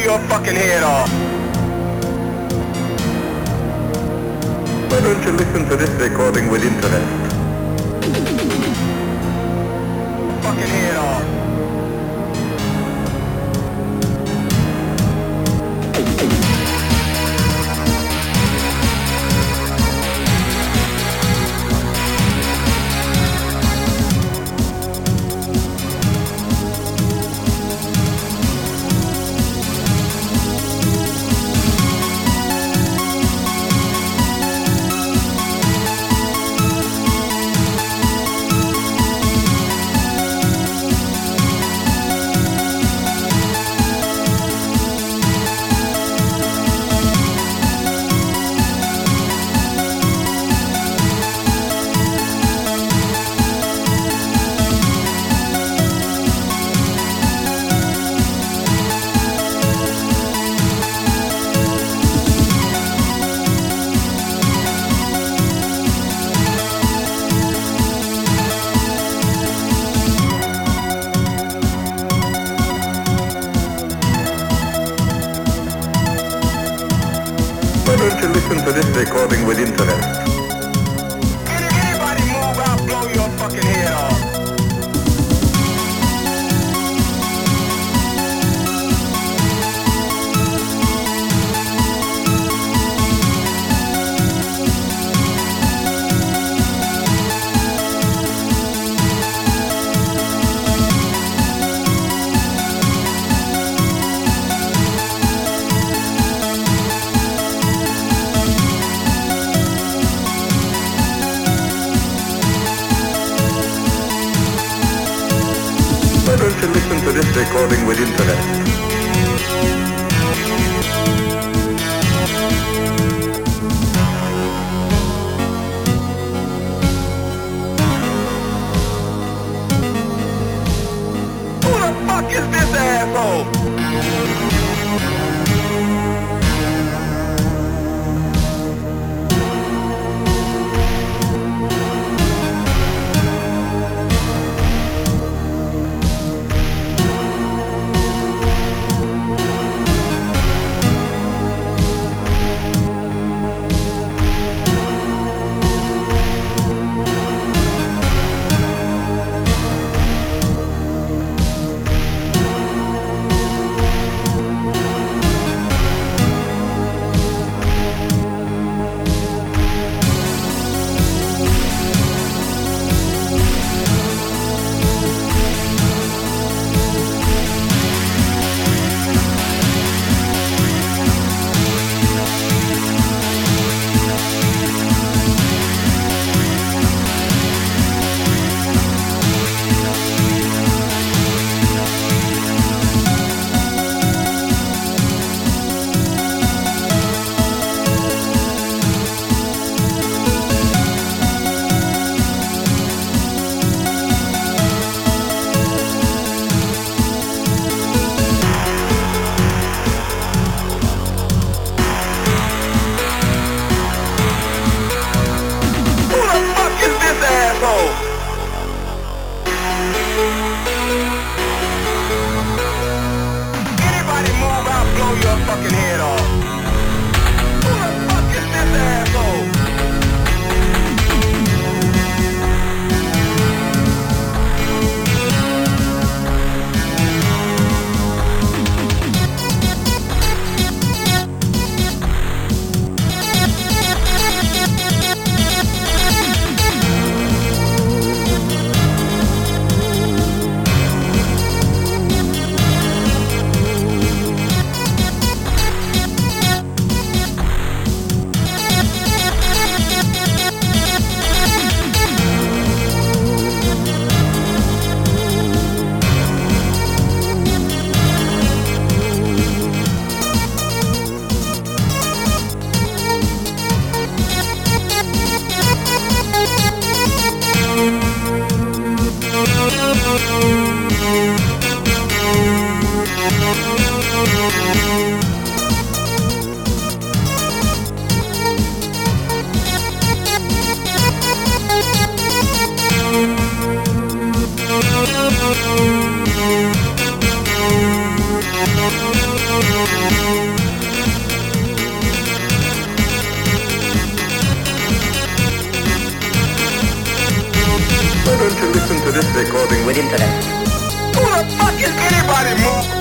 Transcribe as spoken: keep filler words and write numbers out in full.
your fucking head off. Why don't you listen to this recording with interest? Fucking head off. Why don't you listen to this recording with interest? Anybody move, I'll blow your fucking head off. Why don't you listen to this recording with interest? Who the fuck is this asshole? Anybody move, I'll blow your fucking head off. Who the fuck is this asshole? Thank you. Why don't you listen to this recording with internet. Who the fuck is anybody, move?